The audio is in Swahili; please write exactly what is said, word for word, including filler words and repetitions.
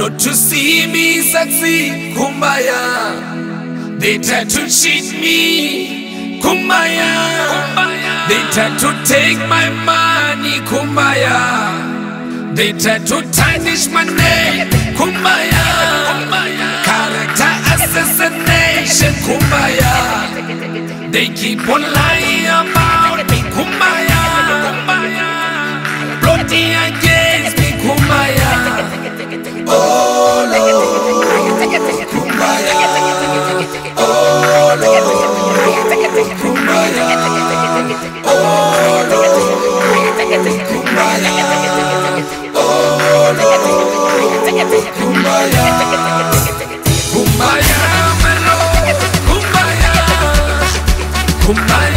Not to see me succeed, kumbaya. They tried to cheat me, kumbaya. They tried to take my money, kumbaya. They tried to tarnish my name, kumbaya. Character assassination, kumbaya. They keep on lying about me, kumbaya. Plotting against me, kumbaya. Oh Lord, kumbaya. Oh Lord, kumbaya. Oh Lord, kumbaya. Oh Lord, kumbaya. Kumbaya, my Lord, kumbaya. Kumbaya.